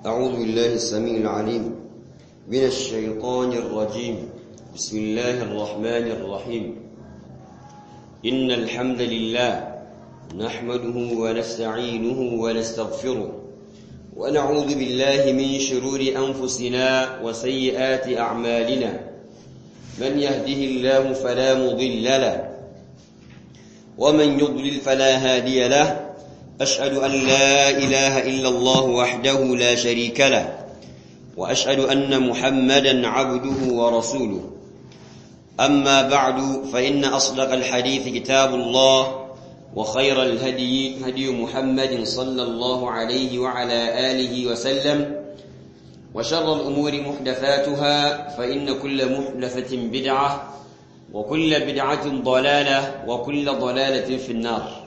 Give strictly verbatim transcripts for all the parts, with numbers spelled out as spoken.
أعوذ بالله السميع العليم من الشيطان الرجيم. بسم الله الرحمن الرحيم. إن الحمد لله نحمده ونستعينه ونستغفره ونعوذ بالله من شرور أنفسنا وسيئات أعمالنا. من يهده الله فلا مضل له ومن يضلل فلا هادي له. أشهد أن لا إله إلا الله وحده لا شريك له وأشهد أن محمدا عبده ورسوله. أما بعد فإن أصدق الحديث كتاب الله وخير الهدي هدي محمد صلى الله عليه وعلى آله وسلم وشر الأمور محدثاتها فإن كل محدثة بدعة وكل بدعة ضلالة وكل ضلالة في النار.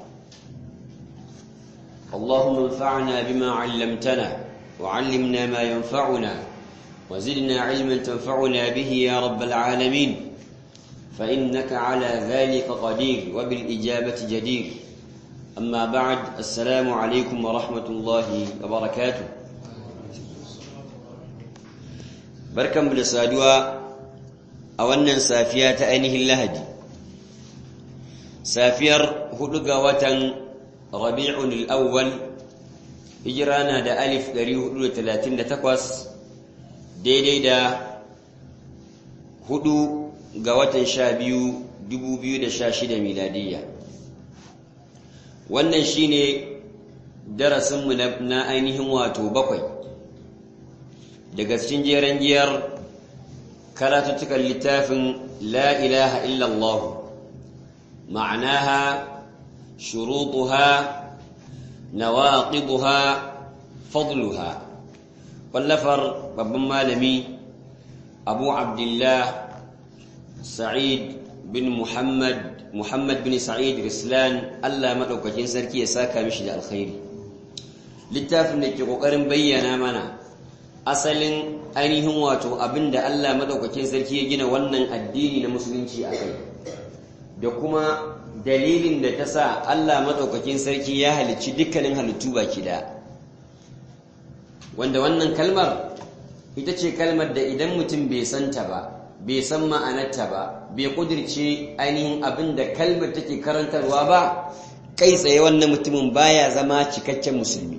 اللهم انفعنا بما علمتنا وعلمنا ما ينفعنا وزدنا علما تنفعنا به يا رب العالمين، فإنك على ذلك قدير وبالإجابة جدير. أما بعد، السلام عليكم ورحمة الله وبركاته. بركم بالسادوة أولا سافيات أينه اللهدي سافير هدق وطن ربيع الأول هجرانا دا ألف دريه هدو تلاتين دا تقوس ديدي دا هدو قوة شابيو دبو بيو دا شاشدة ميلادية. wannan shine darasinmu na ainihin wato bakwai daga cikin jeren giyar karatuttukan littafin la ilaha illallah, ma'anaha, shurutuha, nawaqiduha, fadluha, wallafar babban malami Abu Abdullah Sa'id bin Muhammad Muhammad bin Sa'id Rislan, Allah madaukakin sarki ya saka mishi da alkhairi. Littafin da ke kokarin bayyana mana asalin ainihin wato abinda Allah madaukakin sarki ya gina wannan addini na musulunci akai, da kuma dalilin da ta sa Allah madaukakin sarki ya halicci dukkanin halittu baki da. Wanda wannan kalmar ita ce kalmar da idan mutum bai santa ba, bai san ma'anarta ba, bai kudirce ainihin abin da kalmar take karantarwa ba, kai tsaye wannan mutumin baya zama cikakken musulmi.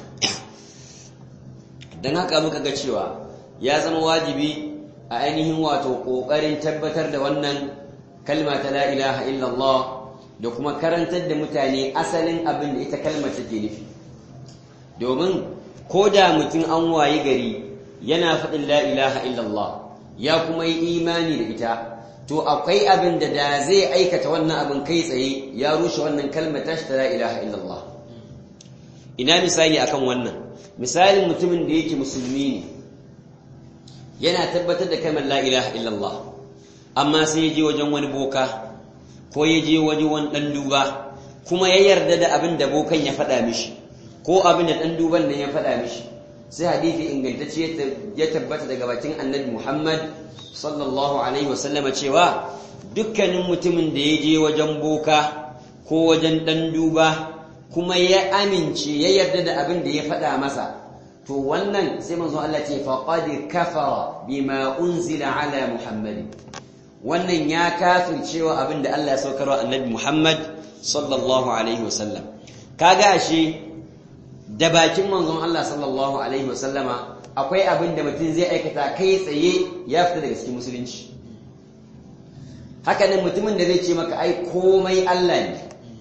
Don haka muka ga cewa ya zama wajibi a ainihin wato ƙoƙarin tabbatar da wannan kalma ta la ilaha illallah da kuma karantar da mutane asalin abin da ita kalmar take nufi. Domin ko da mutum an wayi gari yana faɗin la ilaha illallah ya kuma yi imani da ita, to akwai abin da da zai aikata wannan abin kai tsaye ya rushe wannan kalmar tashi ta la ilaha illallah. Ina misali akan wannan? Misalin mutumin da yake musulmi ne yana tabbatar da kalmar la ilaha illallah, amma sai ya je wajen wani boka ko ya je wajen wani ɗan duba kuma ya yarda da abin da bokan ya faɗa mishi ko abin da ɗan duban nan ya faɗa mishi. Sai hadisi ingantacce ya tabbata daga bakin annabi Muhammad sallallahu alaihi wasallam cewa dukkanin mutumin da ya je wajen boka ko wajen dan duba kuma ya amince ya yarda da abin da ya faɗa masa, to wannan sai manzo Allah ce faqad kafara bima unzila ala Muhammadin, wannan ya kafircewa abin da Allah ya saukarwa annabi Muhammad sallallahu alaihi wasallam. Kaga ashe da bakin manzon Allah sallallahu alaihi wasallama akwai abin da mutum zai aikata kai tsaye ya fita daga cikin musulunci. Haka nan mutumin da zai ce maka ai komai Allah ne,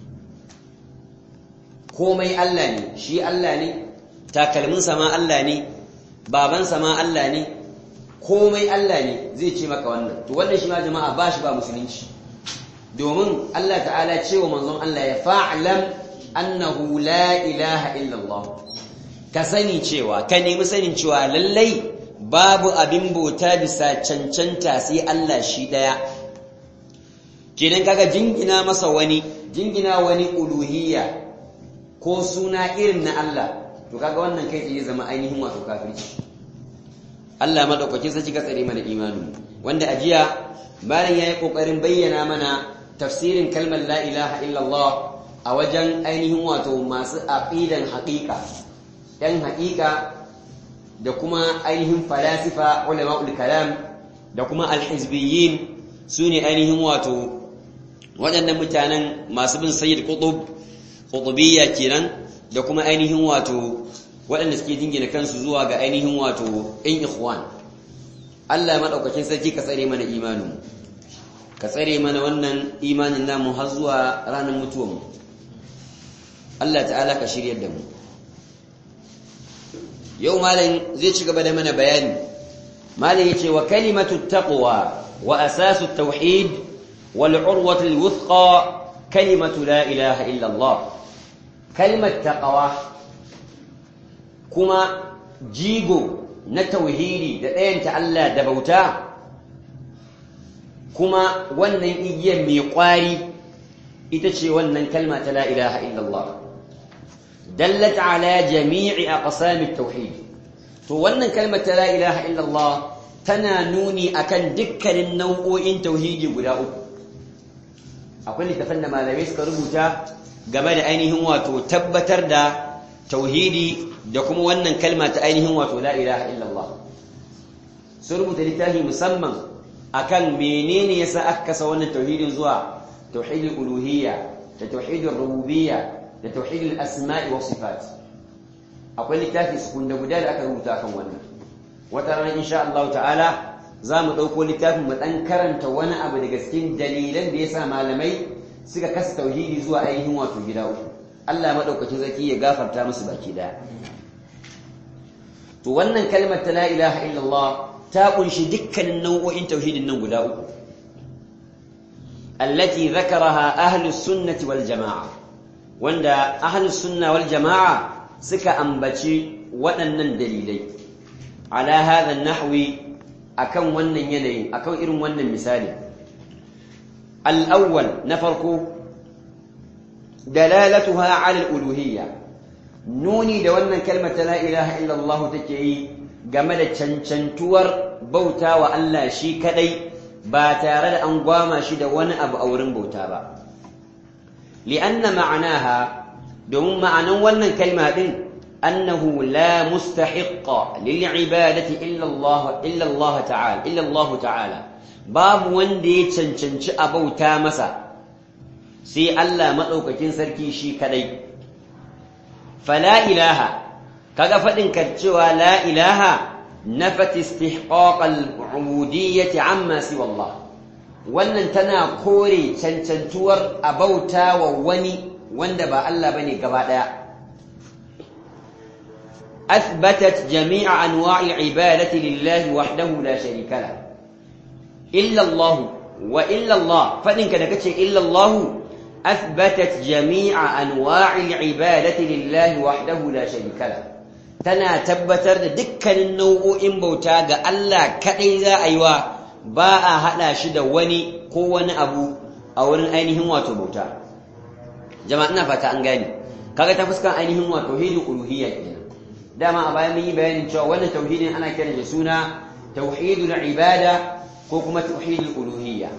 komai Allah ne, shi Allah ne, takalminsa ma Allah ne, babansa ma Allah ne, komai Allah ne, zai ce maka wannan. To wannan shi ma jama'a ba shi ba musulunci, domin Allah ta'ala ce wa manzon Allah ya fa'lam annahu la ilaha illallah, ka sani cewa ka nemi sanin cewa lallai babu abin bauta bisa cancanta sai Allah shi daya. Kenan kaga jingina masa wani jingina wani uluhiyya ko suna irin na Allah, to kaga wannan kai tsaye zama ainihin wato kafirci. Allah madaukakin sarki ka tsare mana imanin, wanda ajiya bayan yayi kokarin bayyana mana tafsirin kalmar la ilaha illallah a wajen ainihin wato masu aqidan haqiqa. ‘yan haƙiƙa da kuma ainihin falasifa ulama'ul kalam da kuma alhizbiyyin sune ainihin wato waɗannan mutanen masu bin sayyid qutb qutbiyya kenan da kuma ainihin wato waɗanda suke jingina kansu zuwa ga ainihin wato ɗan ikhwan Allah madaukakin sarki ka tsare mana imanin ka tsare mana wannan imanin namu har zuwa ranar mutuwar mu Allah ta'ala ka shiryar da mu yau malam zai ci gaba da mana bayani malam yace wa kalimatu taqwa wa asasu tauhid wal urwatu al wuthqa kalimatu la ilaha illa Allah kalimat taqwa kuma jigo na tauhidi da ɗayanta Allah da bauta kuma wannan igiyar mai ƙwari ita ce wannan kalma ta la ilaha illallah dallat ala jami'i aqsam at-tauhid to wannan kalmar ta la ilaha illallah tana nuni akan dukkanin nau'o'in tauhidi guda uku akwai littafin da malamai suka rubuta game da ainihin wato tabbatar da tauhidi da kuma wannan kalma ta ainihin wato la ilaha illallah sun rubuta littafi musamman akan menene yasa aka kasa wannan tauhidin zuwa tauhidul uluhiyya da tauhidul rububiyya da tauhidul asma'i was sifat akwai littafi sukunda guda da aka rubuta akan wannan wata rana insha Allah ta'ala zamu dauko littafin mu dan karanta wani abu daga cikin dalilan da yasa malamai suka kasa tauhidi zuwa ainihin wato gida uku Allah madaukakin zaki ya gafarta musu baki daya to wannan kalmar ta la ilaha illallah ta kunshi dukkanin nau'o'in tauhidin nan guda uku allati zakaraha ahlus sunnati wal jamaa wanda ahlus sunna wal jamaa suka ambaci waɗannan dalilai ala hadha nahwi akan wannan yanayin akan irin wannan misali al-awwal na farko dalalatuha ala al-uluhiyya nuni da wannan kalmar ta la ilaha illallah take yi game da cancantuwar bauta wa Allah shi kadai ba tare da an gwama shi da wani abu a wurin bauta ba li'anna ma'anaha domin ma'anan wannan kalma din annahu la mustahiqqa lil'ibadati illa Allah illa Allah ta'ala illa Allah ta'ala babu wanda ya cancanci a bauta masa sai Allah madaukakin sarki shi kadai fala ilaha kaga fadin ka cewa la ilaha nafat istihqaq al-ubudiyyah amma siwa Allah wannan tana kore cancantuwar abauta wa wani wanda ba Allah bane gaba daya athbatat jami'a anwa'i al-ibadati lillahi wahdahu la sharika la illa Allah wa illa Allah fadin ka da kace illa Allah أثبتت جميع أنواع العبادة لله وحده لا شريك له تنا تبتر دكا النوء إن بوتاغ ألا كأيزا أيوا باء هلا شد وني كون أبو أو أينهم واتبوتا جماعنا فتا أنغاني كاغا تفسكا أينهم وتوحيد الألوهية داما أبايا مني بيان شو وانا توحيد أنا كان جسونا توحيد العبادة كوكما توحيد الألوهية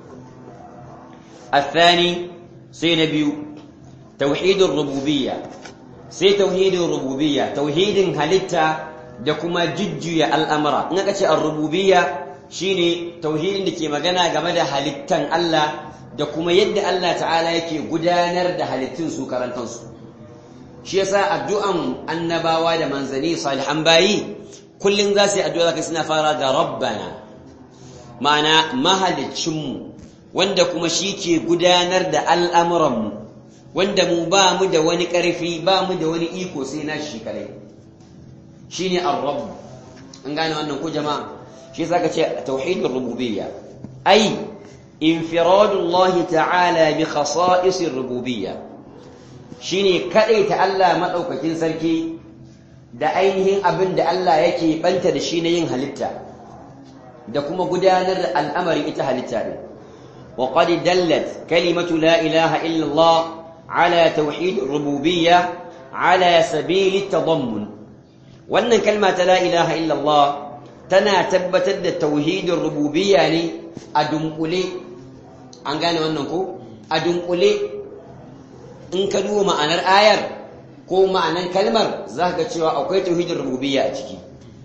الثاني سي نبيو توحيد الربوبية سي توحيد الربوبية توحيد هلتا دكما ججيا الأمر نكتش الربوبية شيني توحيد دكي مغانا غمدا هلتان الله دكما يد الله تعالى يكي قدانر ده هلتان سوكران تنسو شيسا الدعام النباوة ده منزني صالحا باي كل نغاسي الدعاء كسنا فارد ربنا معنى مهل تشمو wanda kuma shi ke gudanar da al'amuranmu wanda mu ba mu da wani ƙarfi ba mu da wani iko sai na shi kadai shi ne al-rabb an gane wannan ko jama'a shi saka ce tauhidin rububiyya ai infiradullahi ta'ala bi khasa'isir rububiyya shine kadai ta Allah madaukakin sarki da ainihin abin da Allah yake banta da shi na yin halitta da kuma gudanar da al'amarin ita halitta din وقد دلت كلمة لا إله إلا الله على توحيد الربوبية على سبيل التضمن وأن كلمة لا إله إلا الله تنا تبتد توحيد الربوبية يعني أدم أولي أنقاني وأنكو أدم أولي إن كدو معنى الآير كو معنى الكلمة ذاك تشوى أوكي توحيد الربوبية أتكي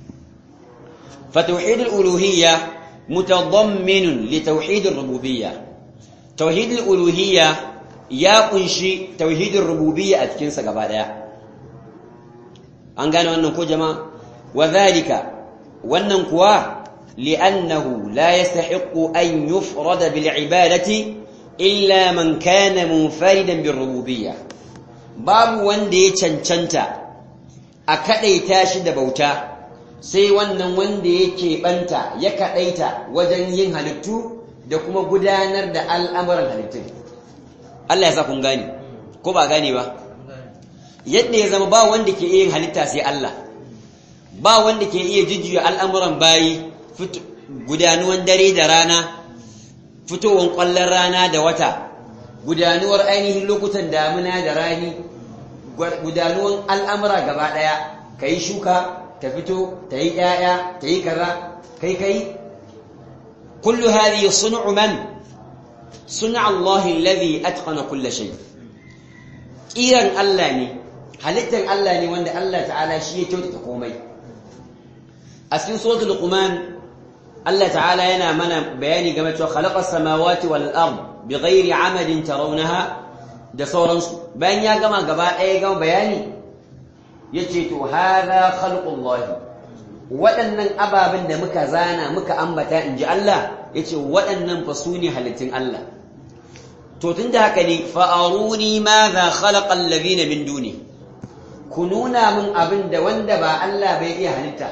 fa tauhidul uluhiyya mutadamminun li tauhidir rububiyya tauhidul uluhiyya ya kunshi tauhidin rububiyya a cikin sa gaba daya an gane wannan ko jama'a wa dhalika wannan kuwa li'annahu la yastahiqqu an yufrada bil ibadati illa man kana munfaridan bir rububiyya babu wanda ya cancanta a kadaita shi da bauta sai wannan wanda yake banta ya kadaita wajen yin halittu da kuma gudanar da al'amuran halittun Allah ya sa kun gane ko ba gane ba yadda ya zama ba wanda ke yin halitta sai Allah ba wanda ke iya jujjuya al'amuran bayi gudanuwan dare da rana fitowar ƙwallon rana da wata gudanuwar ainihin lokutan damuna da rani gudanuwan al'amura gaba ɗaya ka yi shuka ta fito ta yi ‘ya'ya ta yi kaza kai kai kullu hadi sun'u man sun'a Allah alladhi atqana kulla shay kiran Allah ne halittan Allah ne wanda Allah ta'ala shi ya kyautata komai a cikin suratul luqman Allah ta'ala yana mana bayani game da khalaqas samawati wal ard bighairi amadin tarawnaha da sauransu bayan ya gama gaba ɗaya gama bayani yace to hadha khalqullah waɗannan ababen da muka zana muka ambata inji Allah yace waɗannan fa sune halittun Allah to tunda haka ne fa aruni madha khalaqa alladhina min duni ku nuna min abin da wanda ba Allah bai iya halitta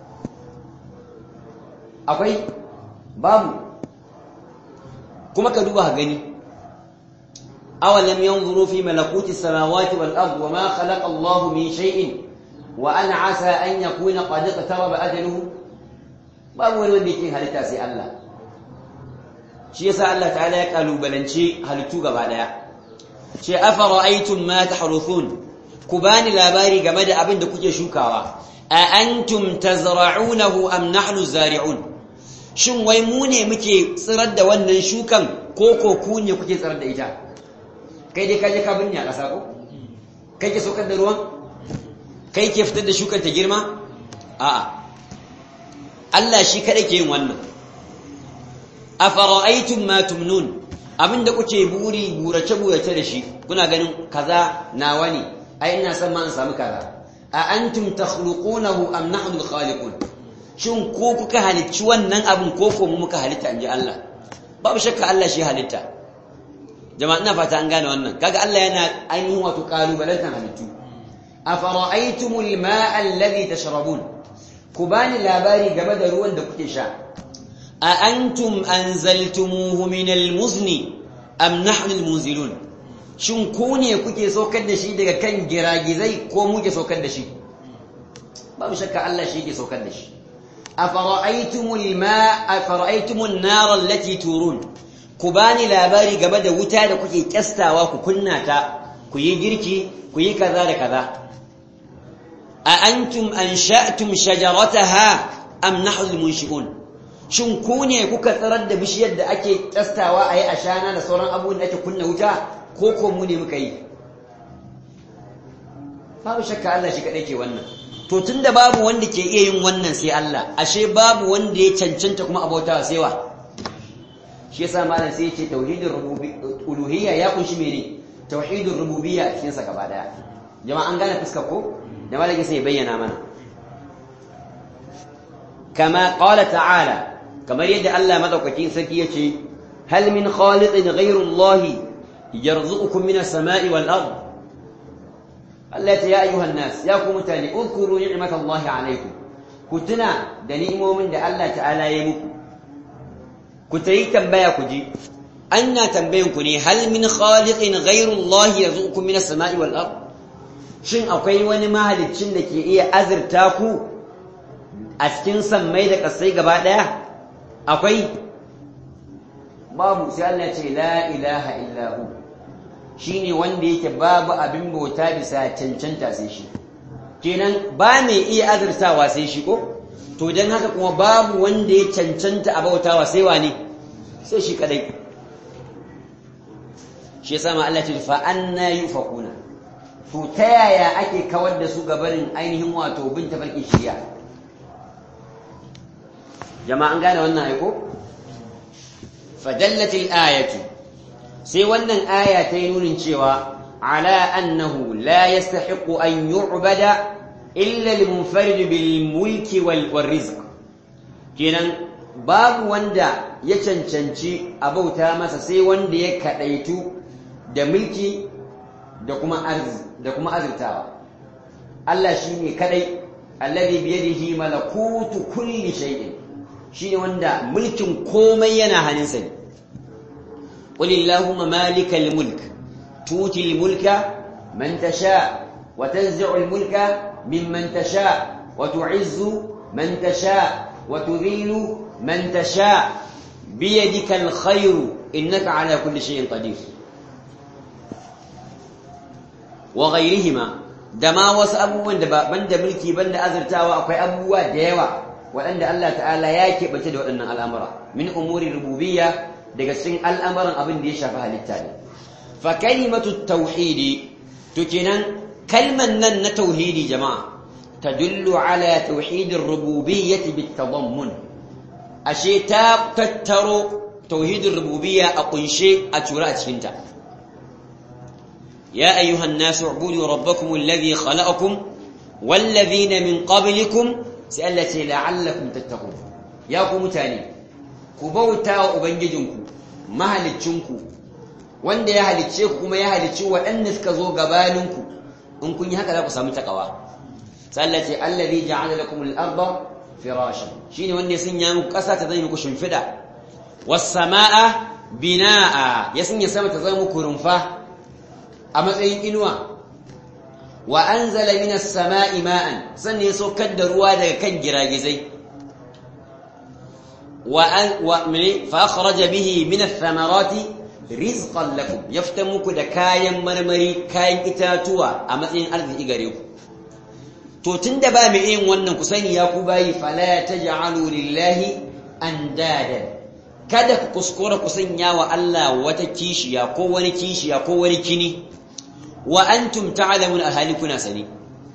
akwai babu kuma ka duba gani awalam yanzuru fi malakuti samawati wal ard wama khalaqa Allah min shay'in wa ana asa an yakuna qad iqtaraba ajaluhu babu wani wanda yake halitta sai Allah shi yasa Allah ta'ala ya kalubalance halittu gaba daya ce afara'aytum ma tahruthun ku bani labari game da abin da kuke shukawa a antum tazra'unahu am nahnu zari'un shin wai mu ne muke tsirar da wannan shukan ko ko ku ne kuke tsirar da ita kai dai kaje ka binne a ƙasa ko kai ke saukar da ruwan kai ke fitar da shukan ta girma a'a Allah shi kada ke yin wannan afara'aytum ma tumnun abinda kuke buri burace burace da shi kuna ganin kaza nawa ne ai ina son ma an samu kaza a antum takhluqunahu am nahnu al-khaliqun shin ko kuka halicci wannan abin ko ko mu muka halitta inji Allah babu shakka Allah shi halitta jama'a ina fata an gane wannan kaga Allah yana ainihin wato kalubalantan halittu afara'aytumul ma'a alladhi tashrabun ku bani labari game da ruwan da kuke sha a antum anzaltumuhu min al-muzni am nahnu al-munzilun shin ku ne kuke saukar da shi daga kan giragizai ko muke saukar da shi babu shakka Allah shi yake saukar da shi afara'aytumul ma'a afara'aytumun nar allati turun ku bani labari game da wuta da kuke kyastawa ku kunna ta ku yi girki ku yi kaza da kaza a antum ansha'tum shajarataha am nahnu al-munshi'un shin ku ne kuka tsarar da bishiyar da ake kyastawa ayi ashana da sauran abubuwan da ake kunna wuta ko ko mu ne muka yi babu shakka Allah shi kadai ke wannan to tunda babu wanda ke iya yin wannan sai Allah ashe babu wanda ya cancanta kuma abautawa sai wa shi yasa malam sai yace tauhidur uluhiyya ya kunshi mene tauhidur rububiyya cikin sa gaba daya jama'a an gane fuskar ko da malaka sai bayyana mana kama qala ta'ala kamar yadda Allah madaukakin sarki yace hal min khaliqin ghayru Allah yarzuqukum minas sama'i wal ard Allah ya ayyuhan nas ya ku mutane uzkuru ni'matallahi alaykum ku tuna da ni'imomin da Allah ta'ala ya muku ku tayi tambaya ku ji anna tambayin ku ne hal min khaliqin ghayru Allah yarzuqukum minas sama'i wal ard shin akwai wani mahaliccin da ke iya azurta ku a cikin sammai da kasai gaba daya akwai babu sai Allah ya ce la ilaha illa hu shine wanda yake babu abin bauta bisa cancanta sai shi kenan ba mai iya azurtawa sai shi ko to dan haka kuma babu wanda ya cancanta a bautawa sai wane sai shi kadai shi yasa ma Allah ya ce fa anna yufakuna to ta yaya ake kawar da su gabarin ainihin wato bin tafarkin shari'a jama'an gane wannan aiko fadallatil ayatu sai wannan aya ta yi nunin cewa ala annahu la yastahiqu an yu'bada illa al-munfarid bil mulki wal rizq kenan babu wanda ya cancanci a bauta masa sai wanda ya kadaitu da mulki da kuma arzi da kuma azurtawa Allah shine kadai alladhi bi yadihi malakutu kulli shay'in shine wanda mulkin komai yana hannunsa ne qul illahumma malikal mulk tuti al mulka man tasha wa tanzi'u al mulka mimman tasha wa tu'izzu man tasha wa tudhillu man tasha bi yadika al khayru innaka ala kulli shay'in qadir wa ghayrihima da ma wasu abubuwan da banda mulki banda azurtawa akwai abubuwa da yawa waɗanda Allah ta'ala ya keɓance da waɗannan al'amura min umuri rububiyya daga cikin al'amuran abin da ya shafi halitta ne fa kalimatu tauhidi to kenan kalman nan na tauhidi jama'a tadullu ala tauhidir rububiyyati bitadammun ashe ta tattaro tauhidir rububiyya a kunshe a tura a cikin ta يا أيها الناس اعبدوا ربكم الذي خلقكم والذين من قبلكم سألتي لعلكم تتقون يا قوم تاني كبوتا وبنجدنكم ما هلتشنكم wanda ya halicce ku kuma ya halicci waɗanda suka zo gabaninku in kun yi haka za ku samu takawa sallati allazi ja'ala lakum al-ardha firashan shine wanda ya sanya muku ƙasa ta zama muku shimfida was samaa binaa ya sanya sama ta zama muku rumfa a matsayin inuwa wa anzala minas samaa'i ma'an sannan ya saukar da ruwa daga kan giragizai wa wa fa akhraja bihi minas thamarati rizqan lakum yafta muku da kayan marmari kayan itatuwa a matsayin arziki gare ku to tunda ba mu yin wannan ku sani ya ku bayi fala taj'alu lillahi andadan kada ku kuskura ku sanya wa Allah wata kishiya ko wani kishiya ko wani kini wa antum ta'lamun ahali kuna sani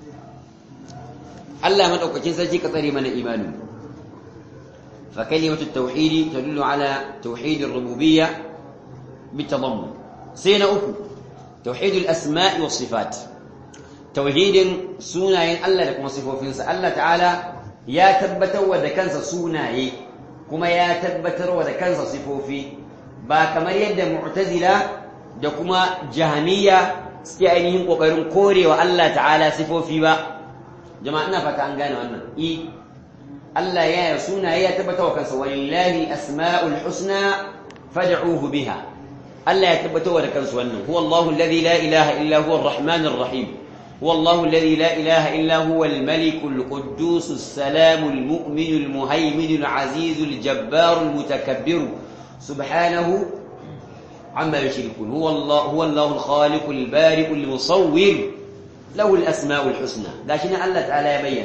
Allah madaukakin sarki ka tsare mana imani fa kalimatu tauhid tadullu ala tauhid ar-rububiyyah bitadammun sai na uku tauhid al-asma' wa sifat tauhidin sunayen Allah da kuma sifofinsa Allah ta'ala ya tabbatar wa da kansa sunaye kuma ya tabbatar wa da kansa sifofi ba kamar yadda mu'tazila da kuma jahmiyya suke ainihin kokarin korewa Allah ta'ala sifofi ba jama'a ina fata an gane wannan i Allah ya yi sunaye ya tabbata wa kansa walillahi asma'ul husna fad'uhu biha Allah ya tabbata wa kansa wannan huwa Allahu alladhi la ilaha illa huwa ar-rahmanir rahim huwa Allahu alladhi la ilaha illa huwa al-malikul quddus as-salamul mu'minul muhayminul azizul jabbarul mutakabbir subhanahu عما يشركون هو الله هو الله الخالق البارئ المصور له الأسماء الحسنى لكن الله تعالى يبين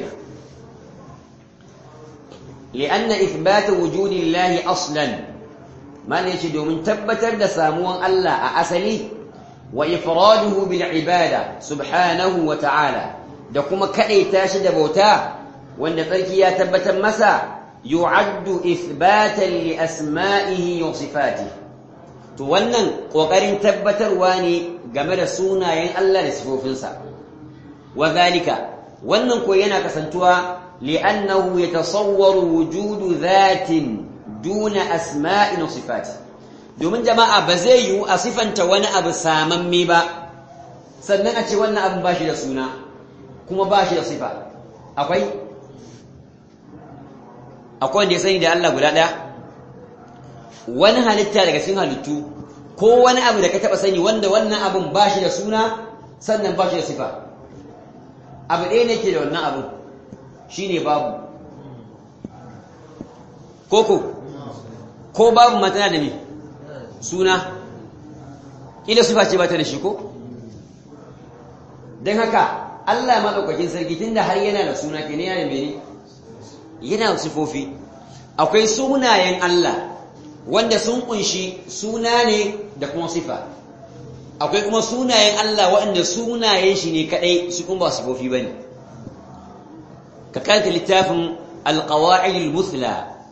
لأن إثبات وجود الله أصلا ما يشهد من تبتر دساموا الله أصلي وإفراده بالعبادة سبحانه وتعالى دكما كأي تاشد بوتا وأن تركيا تبتر مسا يعد إثباتا لأسمائه وصفاته to wannan kokarin tabbatarwa ne game da sunayen Allah da sifofinsa wa zalika wannan ko yana kasantuwa li'annahu yatasawwaru wujudu dhatin duna asma'in wa sifat domin jama'a ba zai yi a sifanta wani abu samamme ba sannan a ce wannan abin bashi da suna kuma bashi da sifa akwai akwai wanda ya sani da Allah guda daya wani halitta daga cikin halittu ko wani abu da ka taba sani wanda wannan abun ba shi da suna sannan ba shi da sifa abu ɗaya ne ke da wannan abun shine babu koko ko babu ma tana da me suna ila sifa ce ba ta da shi ko don haka Allah madaukakin sarki tunda har yana da suna kenan yana da mene yana da sifofi akwai sunayen Allah wanda sun kunshi suna ne da kuma sifa akwai kuma sunayen Allah waɗanda sunayen shi ne kadai su kuma ba sifofi bane ka karanta littafin al-qawa'id al-muthla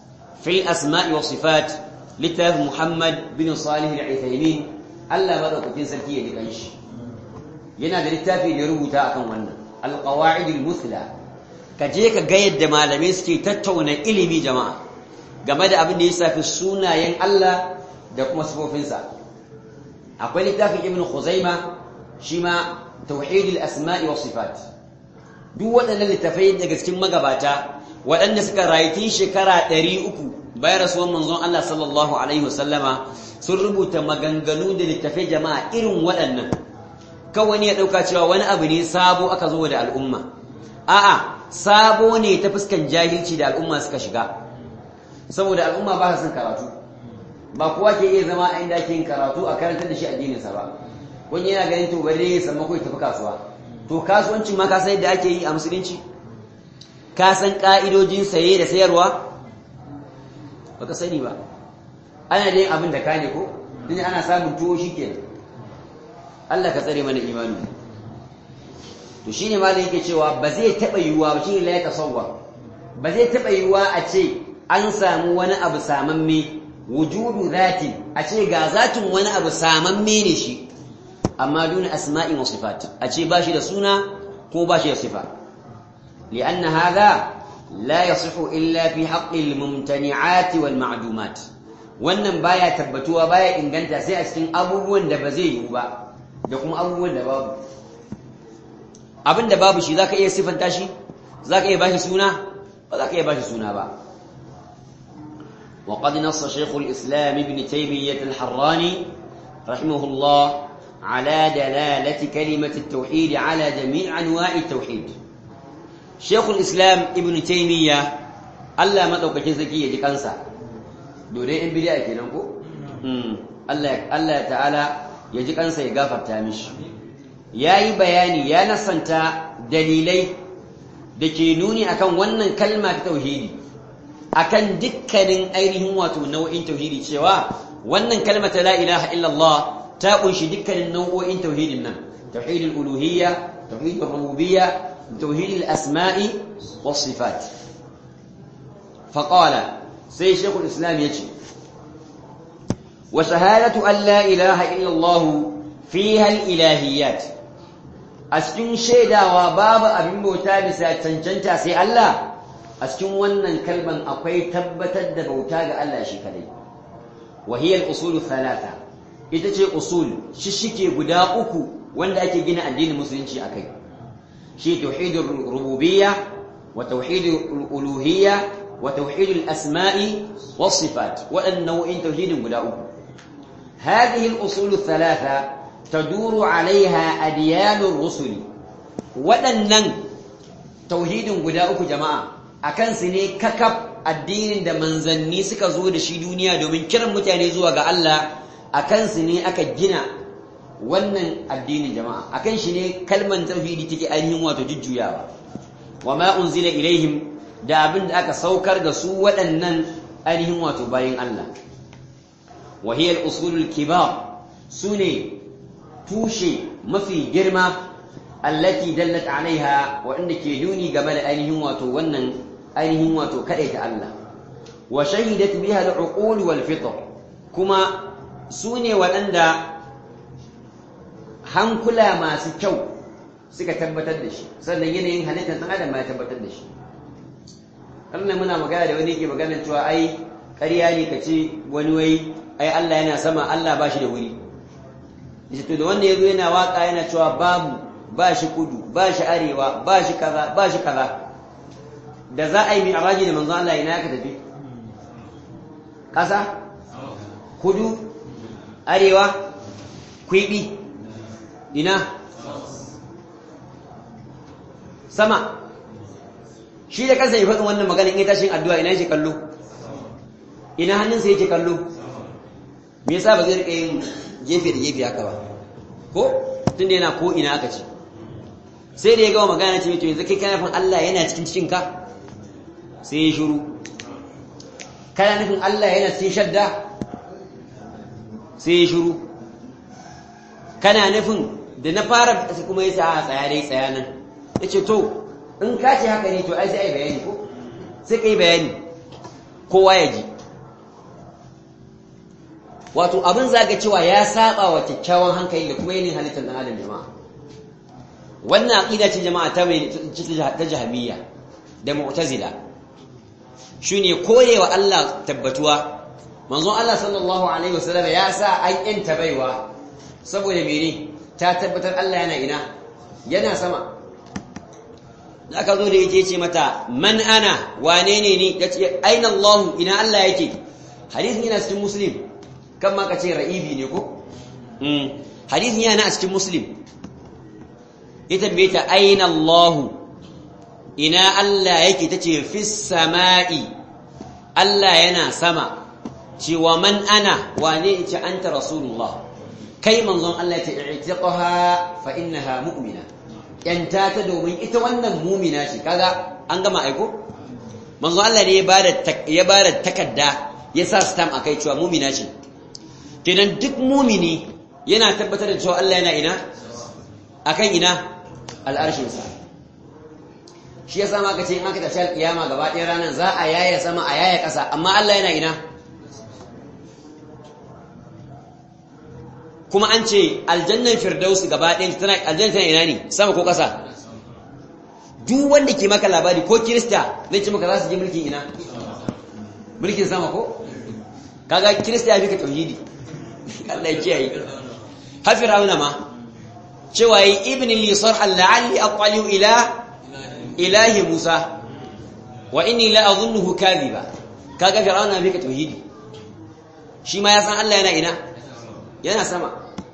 fil asma'i was sifat littafin Muhammad bin Salih al-Uthaymin Allah madaukakin sarki ya dikan shi yana da littafi da rubuta akan wannan al-qawaid al-muthla kaje ka ga yadda malamai suke tattauna ilimi jama'a game da abin da ya shafi sunayen Allah da kuma sifofinsa akwai littafin Ibn Khuzaimah shi ma tauhid al-asma'i was sifat duk waɗannan littafai daga cikin magabata waɗanda suka rayu shekara ɗari uku bayan rasuwan manzon Allah sallallahu alaihi wasallama sun rubuta maganganu da littafai jama'a irin waɗannan kawai ne ya ɗauka cewa wani abu ne sabo aka zo da al'umma a'a sabo ne ta fuskan jahilci da al'umma suka shiga saboda al'umma ba su son karatu ba kowa ke iya zama a inda ake yin karatu a karantar da shi addininsa ba wani yana ganin to bare ya samu kai tafi kasuwa to kasuwancin ma ka san yadda ake yi a musulunci ka san ka'idojin saye da sayarwa baka sani ba ana da yin abin da ka ne ko din ana samun tuwo shikenan Allah ka tsare mana imani to shine malai yake cewa ba zai taba yiwuwa ba shine la ya tasawwa ba zai taba yiwuwa a ce an samu wani abu samamme wujudu zati a ce ga zatin wani abu samamme ne shi amma duna asma'in wa sifat a ce bashi da suna ko bashi da sifa lianna hadha la yasihu illa fi haqqi al-mumtani'at wal ma'dumat wannan baya tabbatuwa baya inganta sai a cikin abubuwan da ba zai yiwu ba da kuma abubuwan da babu abinda babu shi zaka iya sifanta shi zaka iya bashi suna ba zaka iya bashi suna ba وقد نص شيخ الإسلام ابن تيمية الحراني رحمه الله على دلالة كلمة التوحيد على جميع أنواع التوحيد شيخ الإسلام ابن تيمية ألا مدوك جزكية جكانسا دوري إن بداية كنانكو الله تعالى يجكانسا يغافر تامش ياي بياني يا نصنتا دليلي دكينوني أكن ونن كلمة توحيدي akan dukkanin ainihin wato nau'in tauhidi cewa wannan kalmata la ilaha illallah ta kunshi dukkanin nau'o'in tauhidin nan tauhidul uluhiyya tauhidur rububiyya tauhidul asma'i was sifat faqala sai shaykhul islam yace wa shahadatu an la ilaha illallah fiha al ilahiyat a cikin shaidawa babu abin bauta bisa cancanta sai Allah a cikin wannan kalban akwai tabbatar da bauta ga Allah shi kadai wa hiya al-usul thalatha ita ce usul shishike guda uku wanda ake gina addinin musulunci akai shi tauhidur rububiyya wa tauhidul uluhiyya wa tauhidul asma'i was sifat waɗannan nau'in tauhidin guda uku hadhihi al-usul thalatha taduru 'alayha adyanur rusuli waɗannan tauhidin guda uku jama'a akan su ne kakaf addinin da manzanni suka zo da shi duniya domin kiran mutane zuwa ga Allah akan su ne aka gina wannan addinin jama'a akan shi ne kalman tauhidi take ainihin wato jujjuyawa wama unzila ilaihim da abin da aka saukar da su waɗannan ainihin wato bayin Allah wa hiya al-usulul kibar sune tushe mafi girma allati dallat alaiha wa inda ke nuni game da ainihin wato wannan ainihin wato ta Allah wa shahidat biha al-uqul wal fitr kuma sune waɗanda hankula masu kyau suka tabbatar da shi sannan yanayin halittar ɗan adam ma ya tabbatar da shi Allah muna magana da wani ke magana cewa ai ƙarya ne kace wani wai ai Allah yana sama Allah ba shi da wuri yace to da wanda yazo yana waka yana cewa babu ba shi kudu ba shi arewa ba shi kaza ba shi kaza da za a yi mi'raji da manzon Allah ina ka tafi ƙasa kudu arewa kwibi ina sama shi da kansa ya faɗin wannan magana in ya tashin addu'a ina yake kallo ina hannunsa yake kallo me yasa ba zai rika yin gefe da gefe haka ba ko tunda yana ko ina aka ce sai da ya gama magana ce to yanzu kai kana nufin Allah yana cikin cikin ka sai ya shiru kana nufin Allah yana cikin shadda sai ya shiru kana nufin da na fara kuma ya sa a tsaya dai tsaya nan ya ce to in ka ce haka ne to ai sai ai bayani ko sai kai bayani kowa ya ji wato abin zaga cewa ya saba wa kyakkyawan hankali da kuma yin halittar dan adam jama'a wannan aqida ce jama'a ta ta jahamiyya da mu'tazila shine koyewa Allah tabbatuwa manzon Allah sallallahu alaihi wasallam ya sa an yanta baiwa saboda mene ta tabbatar Allah yana ina yana sama da aka zo da yake ce mata man ana wane ne ni yace aina Allah ina Allah yake hadisin yana cikin muslim kan ma kace ra'ibi ne ko mm hadisin yana a cikin muslim ita bai ta aina Allah ina Allah yake tace fis sama'i Allah yana sama cewa man ana wane ce anta rasulullah kai manzon Allah ya ce i'tiqaha fa innaha mu'mina yanta ta domin ita wannan mu'mina ce kaga an gama aiko manzon Allah ne ya bada ya bada takadda ya sa stamp akai cewa mu'mina ce kenan duk mu'mini yana tabbatar da cewa Allah yana ina akan ina al'arshin sa shi yasa ma kace in aka tashi alkiyama gaba ɗaya ranar za a yaya sama a yaya ƙasa amma Allah yana ina kuma an ce aljannan firdausi gaba ɗaya tana aljanna tana ina ne sama ko ƙasa duk wanda ke maka labari ko kirista zai ce maka za su je mulkin ina mulkin sama ko kaga kirista ya fi ka tauhidi Allah ya kiyaye hafi rauna ma cewa yi ibn li sarhan la'alli aqaliu ila ilahi musa wa inni la adhunnuhu kadhiba kaga fir'auna fi ka tauhidi shi ma ya san Allah yana ina yana sama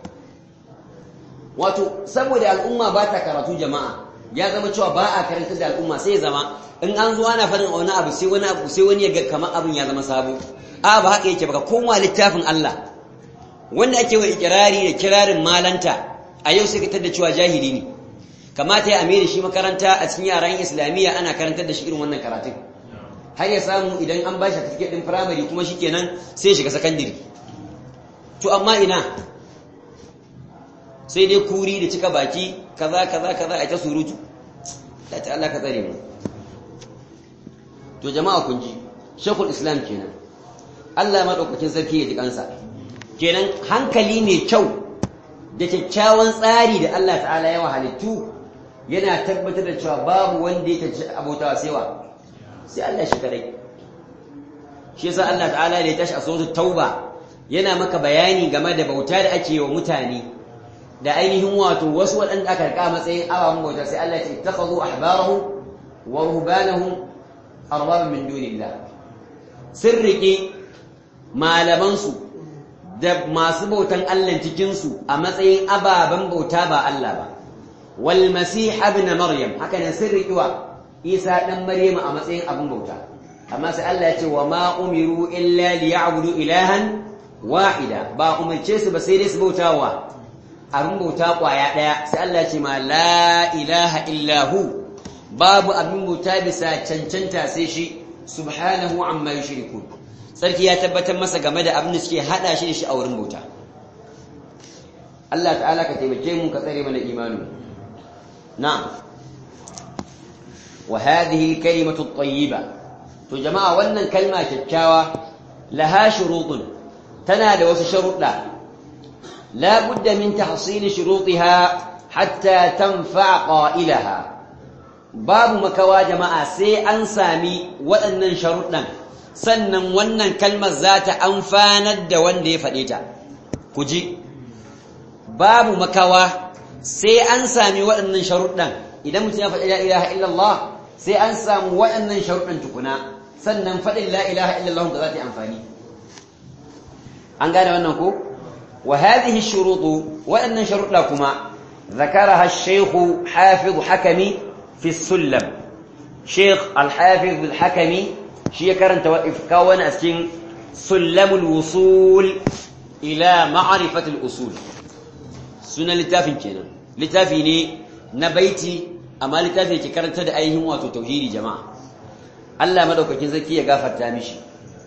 wato saboda al'umma ba ta karatu jama'a ya zama cewa ba a karanta da al'umma sai ya zama in an zo ana faɗin wani abu sai wani abu sai wani ya ga kamar abin ya zama sabo a ba haka yake baka koma littafin Allah wanda ake wa ikirari da kirarin malanta a yau sai ka tada cewa jahili ne kamata ya amiri shi makaranta a cikin yaran islamiyya ana karantar da shi irin wannan karatun har ya samu idan an bashi certificate din primary kuma shikenan sai ya shiga secondary to amma ina sai dai kuri da cika baki kaza kaza kaza a ta surutu da ta Allah ka tsare mu to jama'a kun ji shekul islam kenan Allah madaukakin sarki ya ji kansa kenan hankali mai kyau da kyakkyawan tsari da Allah ta'ala ya halittu yana tabbatar da cewa babu wanda yake abotawa sai wa sai Allah shi kadai shi yasa Allah ta'ala da ya tashi a suratul tauba yana maka bayani game da bauta da ake yi wa mutane da ainihin wato wasu waɗanda aka rika matsayin ababen bauta sai Allah ya ce ittakhadhu ahbarahum wa ruhbanahum arbaban min dunillah sirriki malamansu da masu bautan Allah cikin su a matsayin ababen bauta ba Allah ba wal masih ibn maryam haka ne sirriki wa Isa dan Maryam a matsayin abin bauta amma sai Allah ya ce wa ma umiru illa liya'budu ilahan wahida ba umarce su ba sai dai su bautawa abin bauta kwaya daya sai Allah ce ma la ilaha illahu babu abin bauta bisa cancanta sai shi subhanahu amma yushrikun sarki ya tabbatar masa game da abin da suke hada shi da shi a wurin bauta Allah ta'ala ka taimake mu ka tsare mana imani na'am wa hadhihi kalimatu at-tayyiba to jama'a wannan kalma kyakkyawa laha shurutun tana da wasu sharuɗa لا بد من تحصيل شروطها حتى تنفع قائلها باب مكوا جماعة سي أنسامي وأنن شروطنا سنن ونن كلمة ذات أنفاند وان دي فديتا كجي باب مكوا سي أنسامي وأنن شروطنا إذا متنا فلا إله إلا الله سي أنسام وأنن شروطنا تكنا سنن فلا لا إله إلا الله ذات أنفاني أنقال وأنكو وهذه الشروط وأن شروط لكما ذكرها الشيخ حافظ حكمي في السلم شيخ الحافظ الحكمي شيخ كرنت وإفكاوان أسكين سلم الوصول إلى معرفة الأصول سنة لتافين كنا لتافيني نبيتي أما لتافيني كرنت دعيهم واتو توهيري جماعة الله مدوك كنزكي يغافر تامشي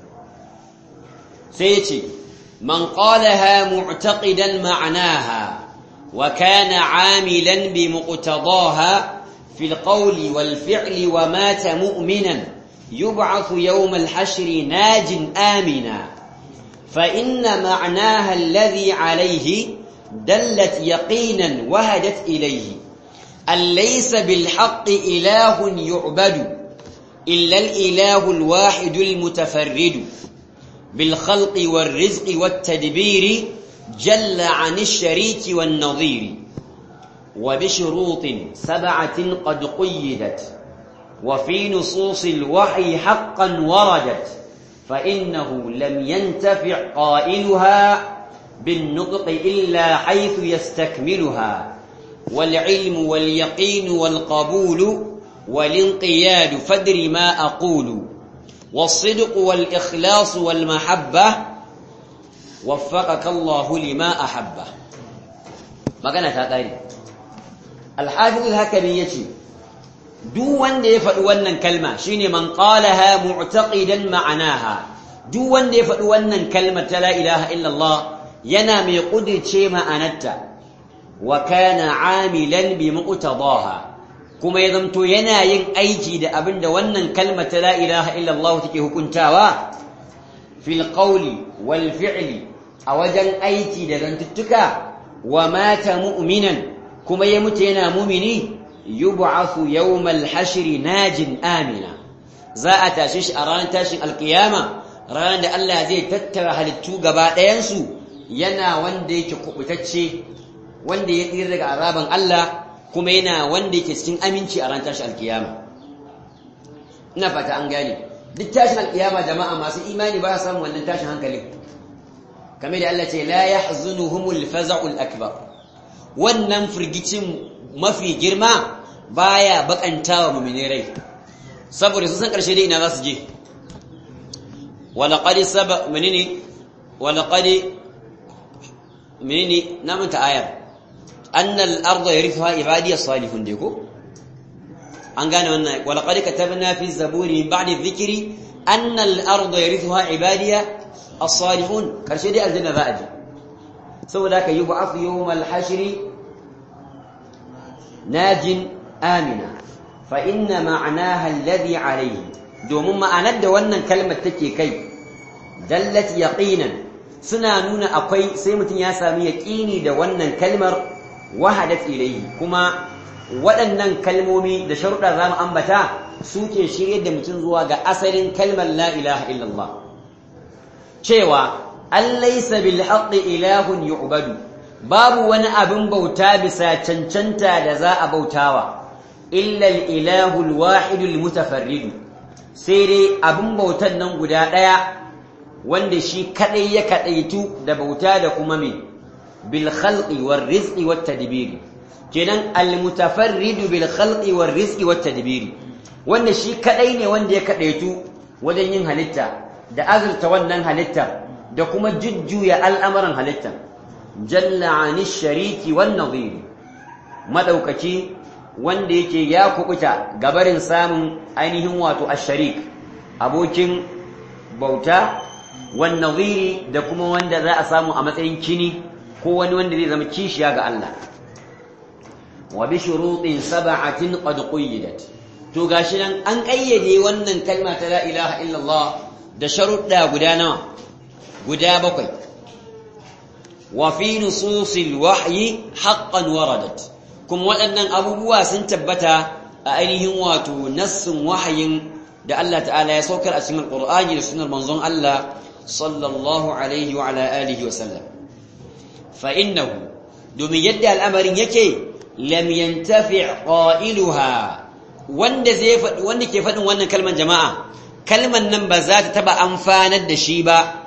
سيتي من قالها معتقدا معناها وكان عاملا بمقتضاها في القول والفعل ومات مؤمنا يبعث يوم الحشر ناج آمنا فإن معناها الذي عليه دلت يقينا وهدت إليه أن ليس بالحق إله يعبد إلا الإله الواحد المتفرد بالخلق والرزق والتدبير جل عن الشريك والنظير وبشروط سبعة قد قيدت وفي نصوص الوحي حقا وردت فإنه لم ينتفع قائلها بالنطق إلا حيث يستكملها والعلم واليقين والقبول والانقياد فدر ما أقول والصدق والإخلاص والمحبة وفقك الله لما أحبه magana ta tsari al-hafiz al-hakami yace duk wanda ya faɗi wannan kalma shine man qalaha mu'taqidan ma'anaha duk wanda ya faɗi wannan kalmar ta la ilaha illa Allah yana mai kudirce ma'anarta wa kana amilan bi muqtadaha kuma ya zamto yana yin aiki da abinda wannan kalmar ta la ilaha illa Allah take hukuntawa fil qawli wal fi'li a wajen aiki da zantuttuka wa mata mu'minan kuma ya mutu yana mumini yub'athu yawmal hashri najin amina za a tashi shi a ranar tashin alkiyama ranar da Allah zai tattara halittu gaba ɗayan su yana wanda yake kubutacce wanda ya tsira daga azaban Allah kuma yana wanda yake cikin aminci a ranar tashin alkiyama ina fata an gane duk tashin alkiyama jama'a masu imani ba su samu wannan tashin hankali kamar da Allah ce la yahzunuhumul faza'ul akbar wannan firgicin mafi girma baya bakantawa mu'mini rai saboda su san karshe dai ina za su je walaqad saba menene walaqad menene namun ta ayar annal arda yarithuha ibadiy as-salihun dai ko an gane wannan walaqad katabna fi zaburi ba'da dhikri annal arda yarithuha ibadiy as-salihun karshe dai aljanna za a je saboda ka yub'ath yawmal hashri najin amina fa inna ma'naha alladhi alayhi domin ma'anar da wannan kalmar take kai dallat yaqinan suna nuna akwai sai mutum ya sami yaqini da wannan kalmar wahadat ilayhi kuma waɗannan kalmomi da sharuɗa zamu ambata suke shirye da mutum zuwa ga asalin kalmar la ilaha illallah cewa an laysa bil haqqi ilahun yu'badu babu wani abin bauta bisa cancanta da za a bautawa illa al ilahu al wahid al mutafarrid sai dai abin bautan nan guda daya wanda shi kadai ya kadaitu da bauta da kuma me bil khalqi war rizqi wat tadbiri kenan al mutafarrid bil khalqi war rizqi wat tadbiri wanda shi kadai ne wanda ya kadaitu wajen yin halitta da azurta wannan halitta da kuma jujjuya al'amuran halitta jalla ani shariki wan nadhir madaukaki wanda yake ya kubuta gabarin samun ainihin wato ash-sharik abokin bauta wan nadhiri da kuma wanda za a samu a matsayin kini ko wani wanda zai zama kishiya ga Allah wa bi shurutin sab'atin qad qayyidat to gashi nan an kayyade wannan kalma ta la ilaha illallah da sharuɗa guda nawa guda bakwai wa fi nususil wahyi haqqan waradat kuma waɗannan abubuwa sun tabbata a ainihin wato nassin wahayin da Allah ta'ala ya saukar a cikin alqur'ani da sunnar manzon Allah sallallahu alaihi wa ala alihi wa sallam fa innahu domin yadda al'amarin yake lam yantafi' qailuha wanda zai faɗi wanda ke faɗin wannan kalman jama'a kalman nan ba za ta taba amfanar da shi ba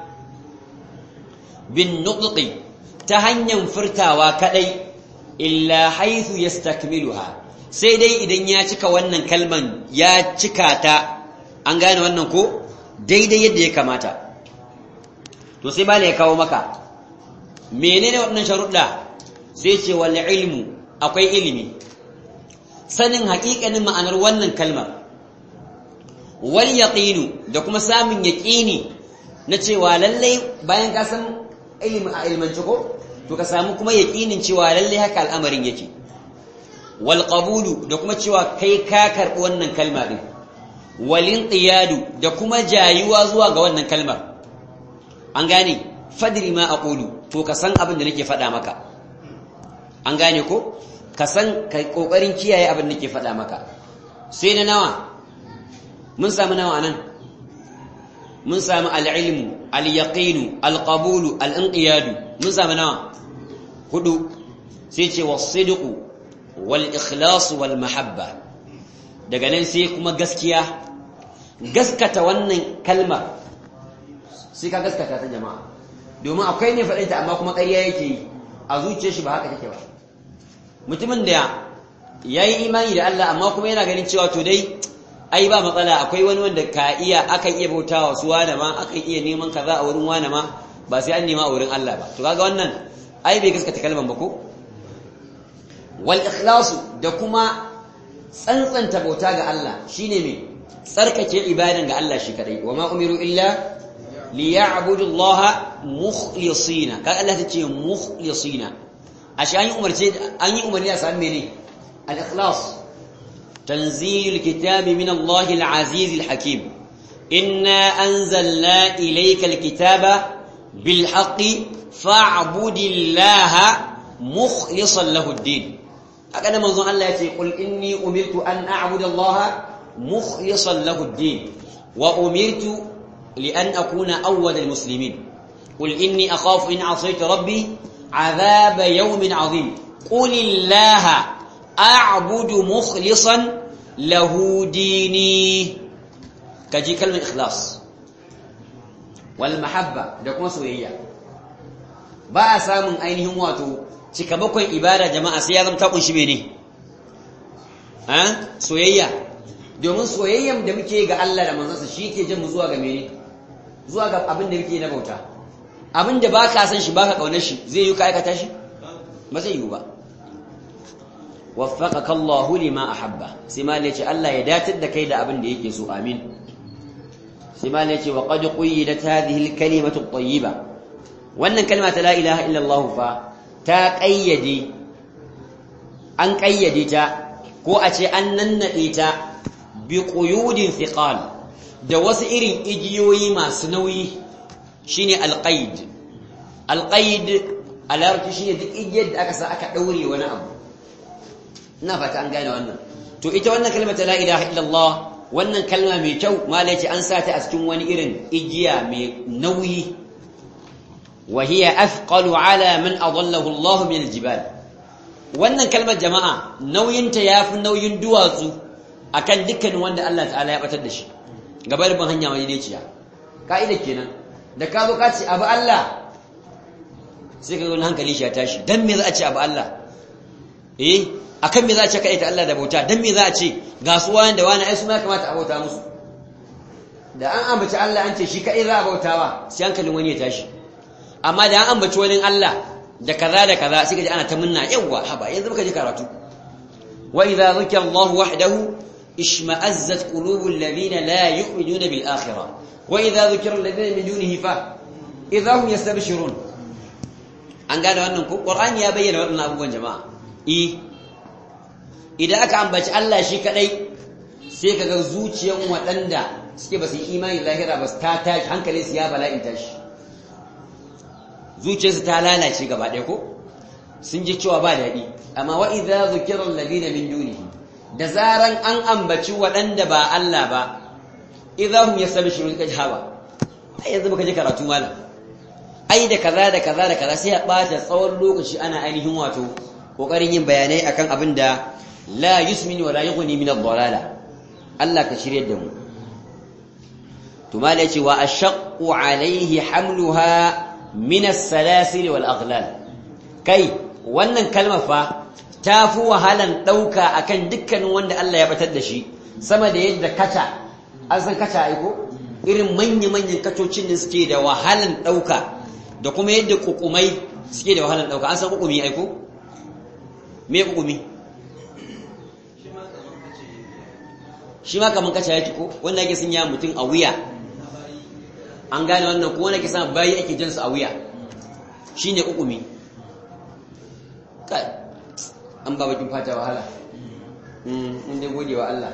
bin nutqi ta hanyar furtawa kadai illa haythu yastakmiluha sai dai idan ya cika wannan kalman ya cika ta an gane wannan ko daidai yadda ya kamata to sai bala ya kawo maka menene wannan sharuɗa sai ce wal ilmu akwai ilimi sanin haƙiƙanin ma'anar wannan kalmar wal yaqinu da kuma samun yaqini na cewa lallai bayan ka san ilimi a ilmance ko to ka samu kuma yaqinin cewa lallai haka al'amarin yake wal qabulu da kuma cewa kai ka karbi wannan kalma din wal inqiyadu da kuma jayuwa zuwa ga wannan kalmar an gane fadri ma aqulu to ka san abin da nake faɗa maka an gane ko ka san kai kokarin kiyaye abin da nake faɗa maka sai na nawa mun samu nawa anan mun samu al-ilmu al-yaqinu al-qabulu al-inqiyadu mun samu nawa hudu sai ce was-sidqu wal-ikhlas wal-mahabba daga nan sai kuma gaskiya gaskata wannan kalmar sai ka gaskata ta jama'a domin akwai ne faɗin ta amma kuma ƙarya yake yi a zuciyar shi ba haka take ba mutumin da yayi imani da Allah amma kuma yana ganin cewa to dai ai ba matsala akwai wani wanda ka iya akan iya bautawa su wani ma akan iya neman kaza a wurin wani ma ba sai an nema a wurin Allah ba to kaga wannan ai bai gaskata kalman ba ko wal ikhlasu da kuma tsantsanta bauta ga Allah shine me tsarkake ibadan ga Allah shi kadai wama umiru illa liya'budu Allah mukhlisina kaga Allah tace mukhlisina ashi an yi umarce an yi umarni a sami mene al-ikhlas tanzilul kitabi min Allah al-aziz al-hakim inna anzalna ilayka al-kitaba bil haqqi fa'budillaha mukhlishan lahu ad-din haka da manzon Allah yace qul inni umirtu an a'budu Allah mukhlishan lahu ad-din wa umirtu li an akuna awwal al-muslimin qul inni akhafu in 'asaytu rabbi 'adhab yawmin 'azim qul illaha a'budu mukhlishan lahu dini kaji kalmar ikhlas wal mahabba da kuma soyayya ba a samun ainihin wato cika bakwai ibada jama'a sai ya zama ta kunshi mene ha soyayya domin soyayyan da muke ga Allah da manzansa shi ke jin mu zuwa ga mene zuwa ga abin da muke na bauta abin da baka san shi baka kaunar shi zai yi ka aikata shi ba zai yi ba waffaqaka Allah lima ahabba sai ma yace Allah ya datar da kai da abin da yake so amin sai ma yace wa qad quyyidat hadhihi al-kalimatu at-tayyiba wannan kalma ta la ilaha illa Allah fa ta ƙayyade an ƙayyade ta ko a ce an nannade ta bi quyudin thiqal da wasu irin igiyoyi masu nauyi shine alqaid alqaid a larabci shine duk igiyar da aka sa aka daure wani abu ina fata an gane wannan to ita wannan kalmar la ilaha illallah wannan kalma mai kyau malai ce an sa ta a cikin wani irin igiya mai nauyi وهي أثقل على من أضله الله من الجبال wannan kalmar jama'a nauyinta yafi nauyin duwatsu akan dukkan wanda Allah ta'ala ya batar da shi gabar ban hanya mai daiciya kaida kenan da ka zo ka ce abu Allah sai ka ga hankali shi ya tashi dan me za a ce abu Allah eh akan me za a ce kai ta Allah da bauta dan me za a ce ga su wani da wani ai su ma kamata a bauta musu da an ambaci Allah an ce shi kai za a bautawa sai hankalin wani ya tashi amma da an ambaci wani Allah da kaza da kaza sai kaji ana ta munna yawa haba yanzu muka ji karatu wa idza zikra Allah wahdahu ishma'azzat qulubul ladina la yu'minuna bil akhirah wa idza zikra alladhina min dunihi fa idza hum yastabshirun an gane wannan ko Qur'ani ya bayyana wannan abubuwan jama'a eh idan aka ambaci Allah shi kadai sai kaga zuciyan wadanda suke ba su imani lahira ba ta tashi hankalinsu ya bala'in tashi zuciyarsu ta lalace gaba ɗaya ko sun ji cewa ba daɗi amma wa idza zukira alladhina min dunihi da zaran an ambaci waɗanda ba Allah ba idza hum yastabshirun kaji hawa ai yanzu baka ji karatu malam ai da kaza da kaza da kaza sai ya bata tsawon lokaci ana ainihin wato kokarin yin bayanai akan abin da la yusmin wa la yughni min ad-dalala Allah ka shiryar da mu to malai ce wa ashaqqu alaihi hamluha min as-salasil wal aghlal kai wannan kalmar fa tafi wahalan dauka akan dukkanin wanda Allah ya batar da shi sama da yadda kata an san kata ai ko irin manyan manyan katocin da suke da wahalan dauka da kuma yadda kukumai suke da wahalan dauka an san kukumi ai ko me kukumi shi ma kaman kaca yake ko wanda yake sun ya mutun a wuya an gane wannan ko wanda ke san bayi ake jinsu a wuya shine ukumi kai an ba bakin fata wahala mm inda godewa Allah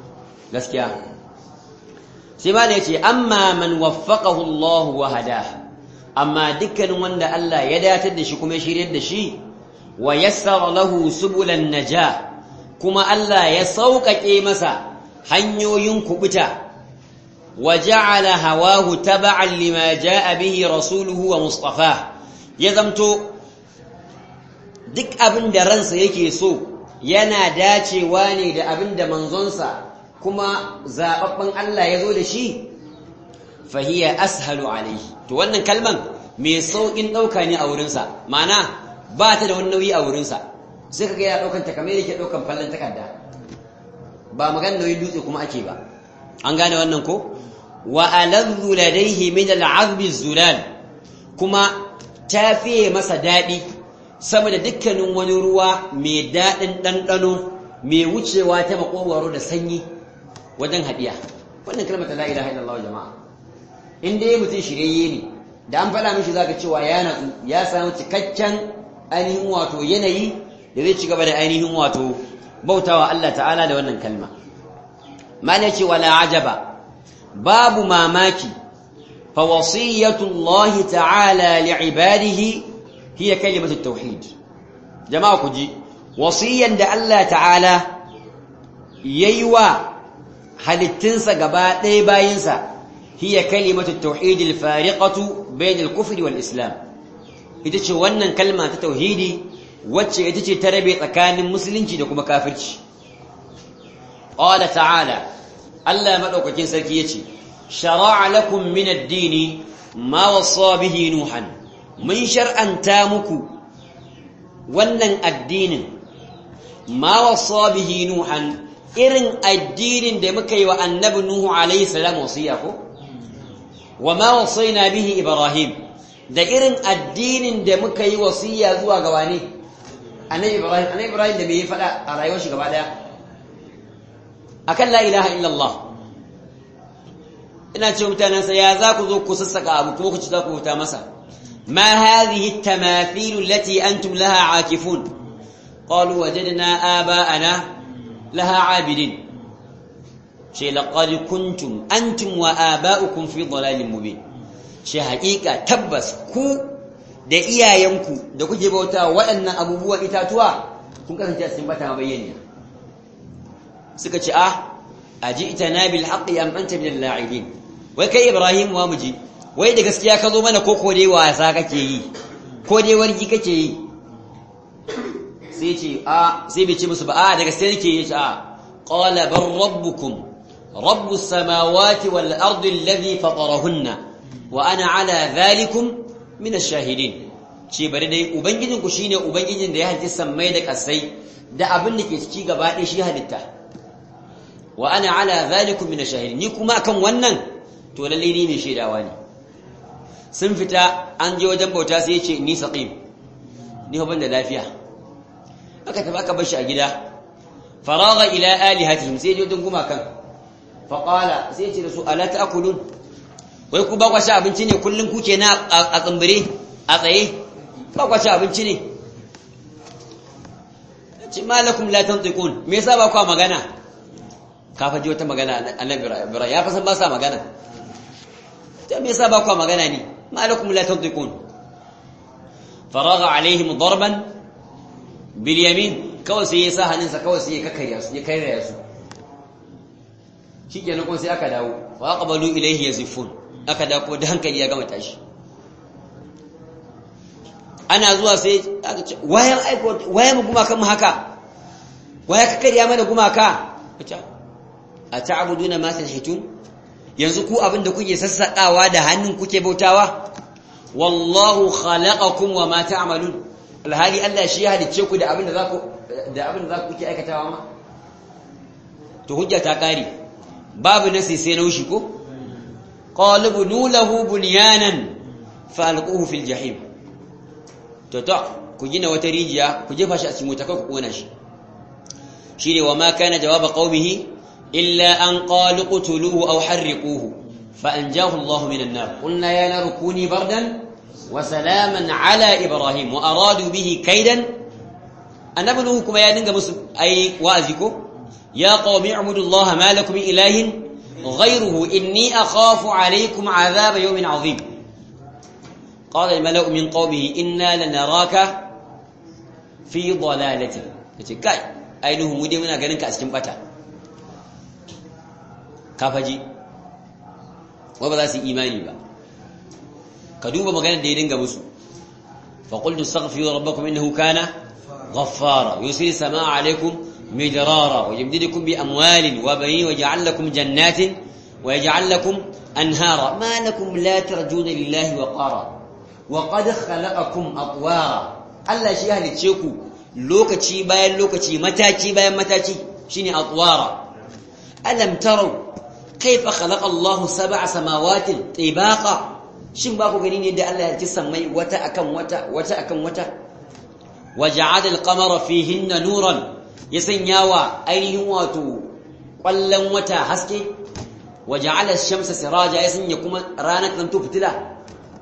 gaskiya sai ba ne yace amma man waffaqahu Allah wa hada amma dukkanin wanda Allah ya datar da shi kuma ya shiryar da shi wa yassara lahu subulan najah kuma Allah ya sauƙaƙe masa hanyoyin kubuta wa ja'ala hawahu tab'an lima ja'a bihi rasuluhu wa mustafa ya zamto duk abin da ransa yake so yana dacewa ne da abin da manzonsa kuma zababben Allah ya zo da shi fahiya ashalu alaihi to wannan kalman mai saukin dauka ne a wurinsa ma'ana ba ta da wani nauyi a wurinsa sai kaga ya daukan ta kamar yake daukan fallan takarda ba magana nauyin dutse kuma ake ba an gane wannan ko wa aladhu ladayhi min al'azbi zulal kuma tafiye masa dadi sama da dukkanin wani ruwa mai dadin dandano mai wucewa ta makogwaro da sanyi wajen hadiya wannan kalmar la ilaha illallah jama'a in dai mutum shirye ne da an faɗa mishi zaka cewa ya natsu ya samu cikakken ainihin wato yanayi da zai ci gaba da ainihin wato bautawa Allah ta'ala da wannan kalma mana ce wala ajaba babu mamaki fa wasiyatu Allah ta'ala li'ibadihi hiya kalimatu tauhid jama'a ku ji wasiyan da Allah ta'ala yayi wa halittinsa gaba ɗaya bayinsa hiya kalimatu tauhid al-fariqatu bain al-kufr wal-islam ita ce wannan kalma ta tauhidi wacce ita ce ta rabe tsakanin musulunci da kuma kafirci qala ta'ala Allah madaukakin sarki yace shar'a lakum min ad-din ma wasa bihi nuhan mun shar'anta muku wannan addinin ma wasa bihi nuhan irin addinin da muka yi wa annabi nuhu alayhi salam wasiya ko wa ma wasaina bihi ibrahim da irin addinin da muka yi wasiya zuwa ga wani annabi ibrahim annabi ibrahim da bai fada a rayuwar shi gaba daya akan la ilaha illallah ina ce mutanen sa ya za ku zo ku sassaka abu kuma ku ci za ku huta masa ma hadhihi at-tamathil allati antum laha aakifun qalu wajadna aba'ana laha abidin ce laqad kuntum antum wa aba'ukum fi dhalalin mubin shi haƙiƙa tabbas ku da iyayenku da kuke bauta waɗannan abubuwan itatuwa kun kasance a cikin bata bayyana suka ce ah aji'tana bil haqqi am anta min al-la'ibin wai kai ibrahim wa muji wai da gaskiya ka zo mana ko ko dai wasa kake yi ko dai wargi kake yi sai ce a sai bai ce musu ba a da gaskiya nake yi a qala bar rabbukum rabbus samawati wal ardi alladhi fatarahunna wa ana ala dhalikum min ash-shahidin ce bari dai ubangijinku shine ubangijin da ya halitta sammai da kasai da abin da ke ciki gaba ɗaya shi halitta wa ana ala dhalikum min ash-shahidin ni kuma akan wannan to lalle ni mai shaidawa ne sun fita an je wajen bauta sai ya ce ni saqim ni ban da lafiya aka tafi aka bar shi a gida faraga ila alihatihim sai je wajen gumakan faqala sai ya ce da su ala ta'kulun wai ku ba kwa sha abinci ne kullun kuke na a tsumbure a tsaye ba kwa sha abinci ne ce malakum la tantiqun me yasa ba kwa magana ka faji wata magana annabi Ibrahim ya fa san ba sa magana to me yasa ba kwa magana ne malakum la tantiqun faraga alaihim darban bil yamin kawai sai ya sa hannunsa kawai sai ya kakkarya su ya kairaya su shikenan ko sai aka dawo fa aqbalu ilayhi yazifun aka da ko da hankali ya gama tashi ana zuwa sai aka ce wayan aiko wayan mu gumaka mu haka waya ka kariya mana gumaka kace a ta'buduna ma tanhitun yanzu ku abinda kuke sassakawa da hannun kuke bautawa wallahu khalaqakum wa ma ta'malun alhali Allah shi ya halicce ku da abinda zaku da abinda zaku kuke aikatawa ma to hujja ta kare babu nasi sai naushi ko قال ابنوا له بنيانا فالقوه في الجحيم to to ku gina wata rijiya ku jefa shi a cikin wuta ku kona shi shine wa ma kana jawaba qaumihi illa an qalu qutuluhu aw harriquhu fa anjahu Allah min an-nar qulna ya nar kuni bardan wa salaman ala ibrahim wa aradu bihi kaidan annabuhu kuma ya dinga musu ai wa'azi ko ya qaumi ibudullaha ma lakum min ilahin غيره إني أخاف عليكم عذاب يوم عظيم qala al-mala'u min qawmihi inna lanaraka fi dalalatin kace kai ainihu mu dai muna ganin ka a cikin bata kafaji wa ba za su imani ba ka duba maganar da ya dinga musu fa qultu astaghfiru rabbakum innahu kana ghaffara yusil samaa alaykum midrara wa yumdidukum bi amwalin wa banin wa yaj'al lakum jannatin wa yaj'al lakum anhara ma lakum la tarjuna lillahi wa qara wa qad khalaqakum atwara Allah shi halice ku lokaci bayan lokaci mataki bayan mataki shine atwara alam taru kayfa khalaqa Allahu sab'a samawatin tibaqa shin ba ku gani ne da Allah ya ci sammai wata akan wata wata akan wata waja'ala al-qamara fihinna nuran ya sanyawa ainihin wato kwallon wata haske waja'ala ash-shamsa siraja ya sanya kuma rana kan to fitila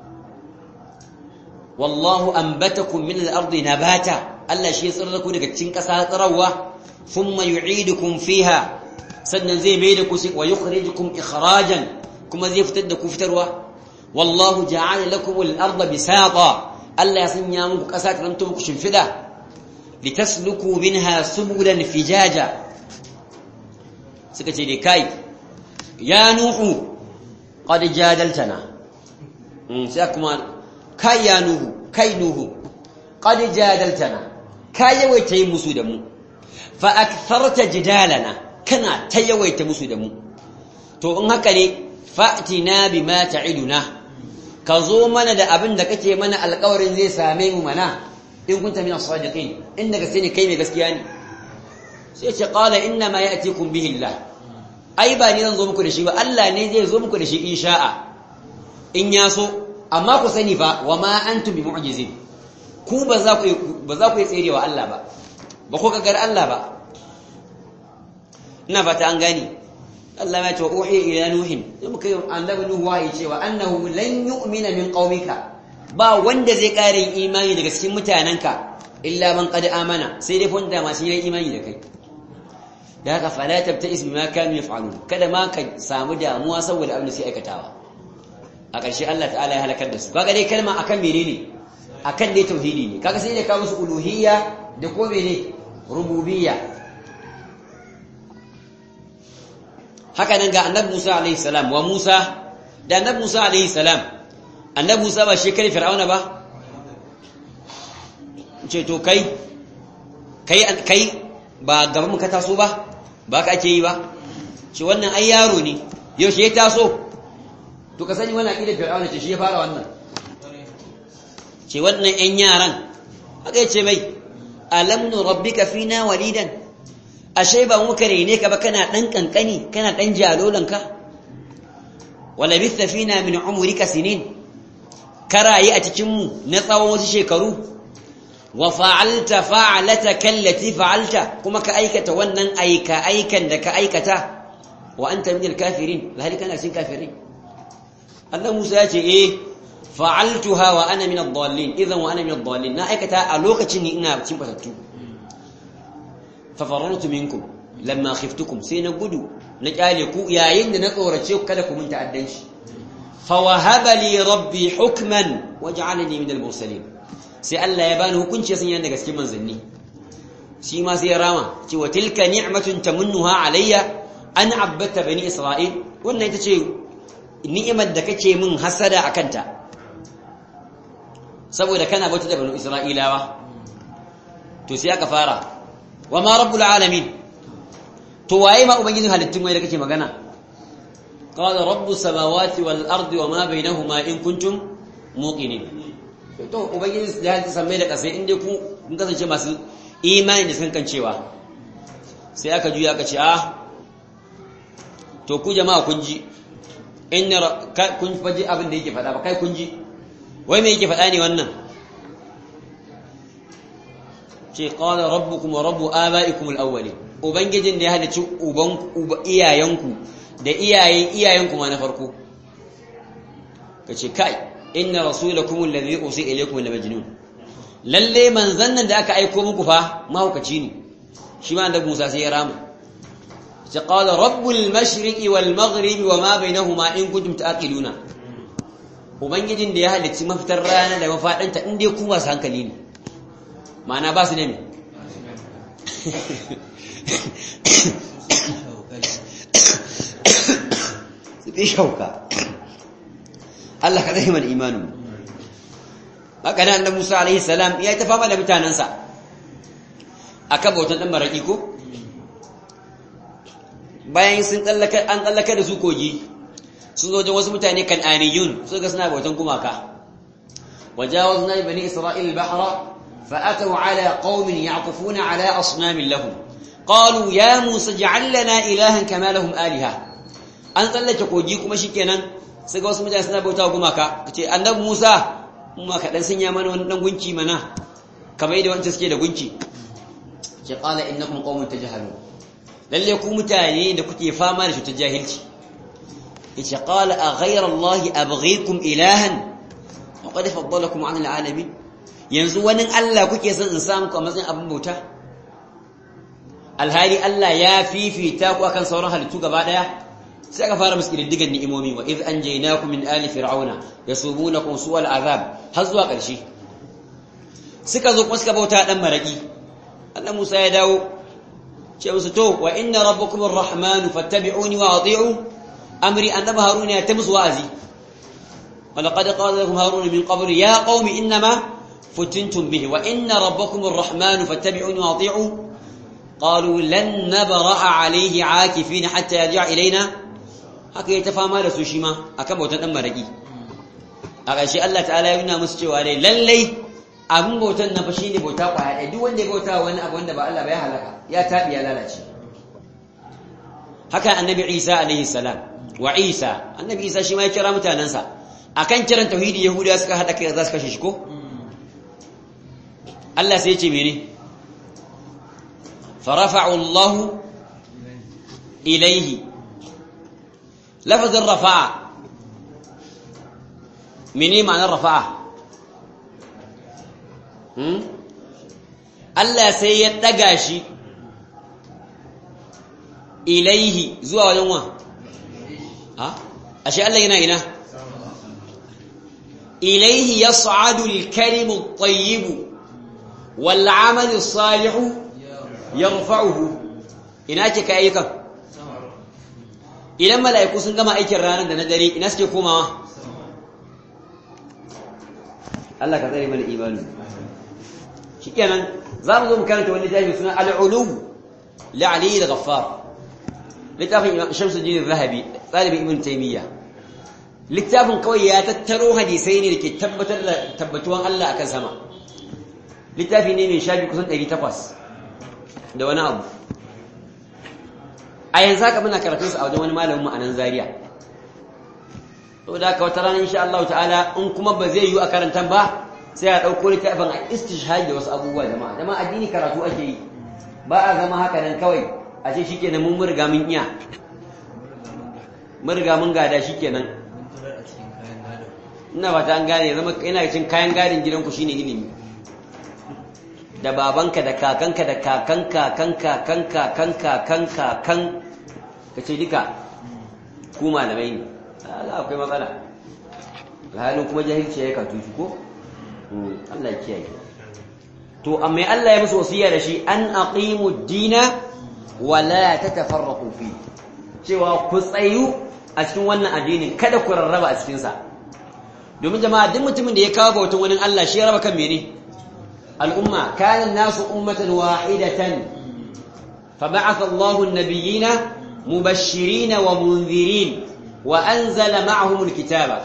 wallahu anbatakum min al-ardi nabata Allah shi ya tsirra ku daga cikin ƙasa tsarawa thumma yu'idukum fiha sannan zai mai da ku wa yukhrijukum ikhrajan kuma zai fitar da ku fitarwa wallahu ja'ala lakum al-arda bisata Allah ya sanya muku ƙasa ta zanto muku shimfida litasluku minha subulan fijaja suka ce dai kai ya nuhu qad jadaltana sai kuma kai ya nuhu kai nuhu qad jadaltana kai yawaita yin musu da mu fa aktharta jidalana kana ta yawaita musu da mu to in haka ne fa'tina bima ta'iduna ka zo mana da abin da kake mana alƙawarin zai same mu mana in kunta min as-sadiqin inda gaske ne kai mai gaskiya ne sai ce qala inna ma ya'tikum bihi Allah ai ba ni zan zo muku da shi ba Allah ne zai zo muku da shi insha'a in ya so amma ku sani fa wa ma antum bi mu'jizin ku ba za ku ba za ku tserewa Allah ba ba ku kagar Allah ba ina fata an gani Allah ya ce uhi ila nuhin muka yi annabi nuhu wahayi cewa annahu lan yu'mina min qaumika ba wanda zai kare imani daga cikin mutananka illa man qad amana sai dai wanda masu yin imani da kai da haka fala tabta'is bima kanu yaf'alun kada ma ka samu damuwa saboda abin da suke aikatawa a ƙarshe Allah ta'ala ya halakar da su kaga dai kalma akan menene akan dai tauhidi ne kaga sai da ka musu uluhiyya da ko menene rububiyya haka nan ga annabi Musa alaihi salam wa Musa da annabi Musa alaihi salam annabi Musa ba shi kai fir'auna ba ce to kai kai kai ba gaban mu ka taso ba ba ka ake yi ba ce wannan ai yaro ne yau shi ya taso to ka sani wannan akidar fir'auna ce shi ya fara wannan ce wannan ɗan yaran haka yace mai alam nu rabbika fina walidan ashe ba muka rene ka ba kana dan kankani kana dan jalolanka wala bitha fina min umrika sinin karayi a cikin mu na tsawon wasu shekaru wa fa'alta fa'alataka allati fa'alta kuma ka aikata wannan aika aikan da ka aikata wa anta min al-kafirin lahali kana cikin kafirin Allah Musa ya ce eh fa'altuha wa ana min ad-dallin idan wa ana min ad-dallin na aikata a lokacin ni ina cikin fatattu fa farartu minkum lamma khiftukum sai na gudu na kyale ku yayin da na tsorace ku kada ku mun ta'addanci fa wahaba li rabbi hukman waj'alani min al-mursalin sai Allah ya bani hukunci sun yana daga cikin manzanni shi ma sai ya rama ce wa tilka ni'matun tamunnuha alayya an abbata bani isra'il wannan ita ce ni'imar da kake min hasada akanta saboda kana bauta da bani isra'ilawa to sai aka fara wa ma rabbul alamin to waye ma ubangijin halittun wai da kake magana qala rabbus samawati wal ardi wa ma bainahuma in kuntum muqinin to ubangiji da ya samme da kasai inda ku kun kasance masu imani da san kancewa sai aka juya aka ce ah to ku jama'a kun ji inna kun faji abin da yake faɗa ba kai kun ji wai me yake faɗa ne wannan ce qala rabbukum wa rabbu abaikum alawwalin ubangijin da ya halicci uban iyayenku da iyayen iyayenku ma na farko kace kai inna rasulakum alladhi usi ilaykum la majnun lalle manzon nan da aka aika muku fa mahaukaci ne shi ma annabi Musa sai ya rama sai qala rabbul mashriqi wal maghribi wama bainahuma in kuntum taqiluna ubangijin da ya halicci mafitar rana da mafadanta in dai ku masu hankali ne ma'ana ba su ne su fi shauka Allah ka zai mana imanin haka da annabi Musa alaihi salam ya ta fama da mutanansa akan bautan dan maraki ko bayan sun tsallaka an tsallaka da su kogi sun zo da wasu mutane kan'aniyun su ga suna bautan gumaka wajawazna bani isra'il al-bahra fa'atu ala qaumin ya'kufuna ala asnamin lahum qalu ya musa ij'al lana ilahan kama lahum aliha an tsallake kogi kuma shikenan su ga wasu mutane suna bauta gumaka kace annabi Musa kuma ka dan sanya mana wani dan gunki mana kamar yadda wancan suke da gunki ce qala innakum qaumun tajhalun lalle ku mutane da kuke fama da cutar jahilci yace qala a ghayra allahi abghikum ilahan wa qad faddalakum 'ala al'alamin yanzu wani Allah kuke son in samu ku a matsayin abin bauta alhali Allah ya fifita ku akan sauran halittu gaba daya sai aka fara musu diddigan ni'imomi wa idh anjaynakum min ali fir'auna yasumunakum su'al azab har zuwa ƙarshe suka zo kuma suka bauta dan maraki Allah Musa ya dawo ce musu to wa inna rabbakum arrahman fattabi'uni wa ati'u amri annabi haruna ya ta musu wa'azi wa laqad qala lakum harun min qabl ya qaumi inma futintum bihi wa inna rabbakum arrahman fattabi'uni wa ati'u qalu lan nabra'a alayhi 'akifin hatta yarji'a ilayna haka ya ta fama da su shi ma akan bautan dan maraki a ƙarshe Allah ta'ala ya nuna musu cewa dai lallai abin bautan na fa shine bauta kwaya ɗaya duk wanda ya bauta wani abu wanda ba Allah ba ya halaka ya tabi ya lalace haka annabi Isa alaihi salam wa Isa annabi Isa shi ma ya kira mutanansa akan kiran tauhidi yahudiya suka hada kai za su kashe shi ko Allah sai ya ce mene farafa'u Allah ilayhi lafazin rafa'a mene ma'anar rafa'a Allah sai ya daga shi ilaihi zuwa wajen wa ha ashe Allah yana ina ilaihi yas'adu al-kalimu at-tayyib wal 'amalu as-salihu yarfa'uhu ina ce kai ayyukan idan mala'iku sun gama aikin ranar da na dare ina suke komawa Allah ka tsare mana imani shikenan za mu zo mu karanta wani littafi suna al-ulum li Ali al-Ghaffar littafin Shamsuddin al-Zahabi talibin Ibn Taymiyyah littafin kawai ya tattaro hadisai ne dake tabbatar da tabbatuwan Allah akan sama littafi ne mai shafi kusan ɗari takwas da wani abu a yanzu haka muna karatun sa a wajen wani malamin mu a nan Zaria saboda haka wata rana insha Allah ta'ala in kuma ba zai yi a karantan ba sai a ɗauko littafin a istishhad da wasu abubuwa jama'a jama'a addini karatu ake yi ba a zama haka nan kawai a ce shikenan mun murga mun iya murga mun gada shikenan ina ba ta an gane zama ina cin kayan gadin gidanku shine ilimi da babanka da kakanka da kakan kakan kakan kakan kakan kakan kace duka ku malamai ne Allah akwai matsala halin kuma jahilci ya katu shi ko Allah ya kiyaye to amma Allah ya musu wasiya da shi an aqimu ad-dina wa la tatafarraqu fi cewa ku tsayu a cikin wannan addinin kada ku rarraba a cikin sa domin jama'a duk mutumin da ya kawo bautan wani Allah shi ya raba kan mene al'umma kana an-nasu ummatan wahidatan fab'atha Allahu an-nabiyyina mubashirin wa munzirin wa anzala ma'ahum al-kitaba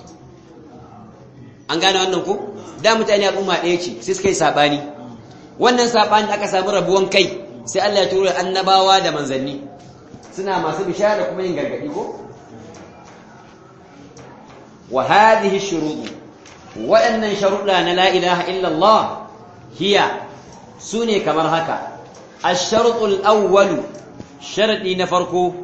an gane wannan ku da mutane al'umma ɗaya ce sai suka yi sabani wannan sabani da aka samu rabuwan kai sai Allah ya turo annabawa da manzanni suna masu bishara kuma yin gargadi ko wa hadhihi shurut waɗannan sharuɗa na la ilaha illa Allah hiya sune kamar haka ash-sharutul awwal sharadi na farko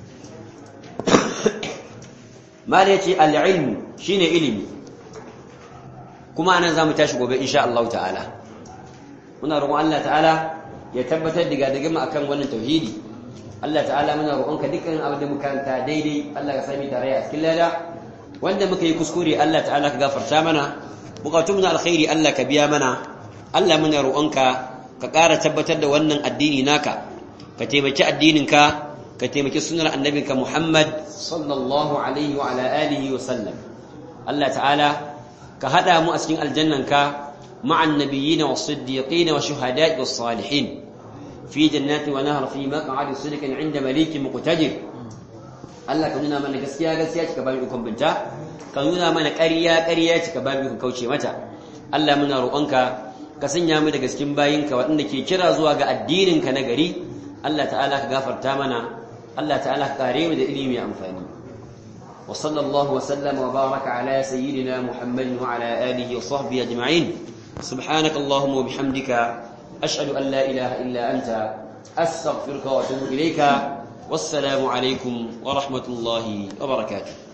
mala yace al-ilm shine ilimi kuma anan zamu tashi gobe insha Allah ta'ala muna roƙon Allah ta'ala ya tabbatar da gadagen mu akan wannan tauhidi Allah ta'ala muna roƙonka dukkan abin da muka karanta daidai Allah ka sami tare a cikin lada wanda muka yi kuskure Allah ta'ala ka gafarta mana bukatun na alkhairi Allah ka biya mana Allah muna roƙonka ka ƙara tabbatar da wannan addini naka ka taimaki addininka ka taimaki sunnar annabinka Muhammad sallallahu alaihi wa ala alihi wa sallam Allah ta'ala ka hada mu a cikin aljannanka ma'an nabiyyin was-siddiqin wa shuhada'i was-salihin fi jannatin wa nahr fi maq'adi sidqin 'inda malikin muqtadir Allah ka nuna mana gaskiya gaskiya cika babu ikon binta ka nuna mana ƙarya ƙarya cika babu ikon kauce mata Allah muna roƙonka ka sanya mu daga cikin bayinka waɗanda ke kira zuwa ga addininka na gari Allah ta'ala ka gafarta mana Allah ta'ala ka kare mu da ilimi mai amfani wa sallallahu wa sallama wa baraka ala sayyidina Muhammadin wa ala alihi wa sahbihi ajma'in subhanakallahumma wa bihamdika ashhadu an la ilaha illa anta astaghfiruka wa atubu ilayka wassalamu alaikum wa rahmatullahi wa barakatuh